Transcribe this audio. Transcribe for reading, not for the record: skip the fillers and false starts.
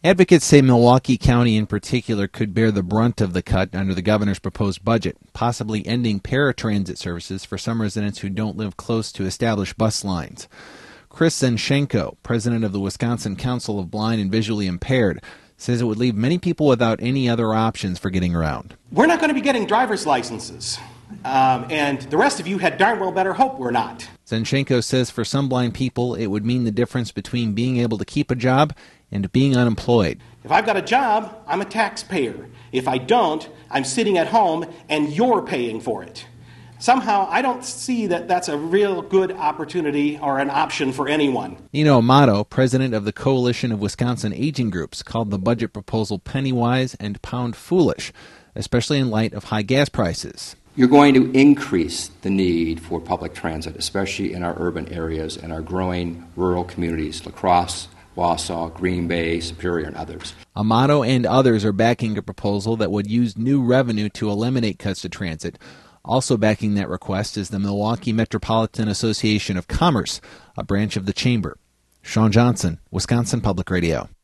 Advocates say Milwaukee County in particular could bear the brunt of the cut under the governor's proposed budget, possibly ending paratransit services for some residents who don't live close to established bus lines. Chris Zenchenko, president of the Wisconsin Council of Blind and Visually Impaired, says it would leave many people without any other options for getting around. We're not going to be getting driver's licenses, and the rest of you had darn well better hope we're not. Zenchenko says for some blind people, it would mean the difference between being able to keep a job and being unemployed. If I've got a job, I'm a taxpayer. If I don't, I'm sitting at home and you're paying for it. Somehow, I don't see that that's a real good opportunity or an option for anyone. Nino Amato, president of the Coalition of Wisconsin Aging Groups, called the budget proposal penny-wise and pound-foolish, especially in light of high gas prices. You're going to increase the need for public transit, especially in our urban areas and our growing rural communities, La Crosse, Wausau, Green Bay, Superior, and others. Amato and others are backing a proposal that would use new revenue to eliminate cuts to transit. Also backing that request is the Milwaukee Metropolitan Association of Commerce, a branch of the chamber. Sean Johnson, Wisconsin Public Radio.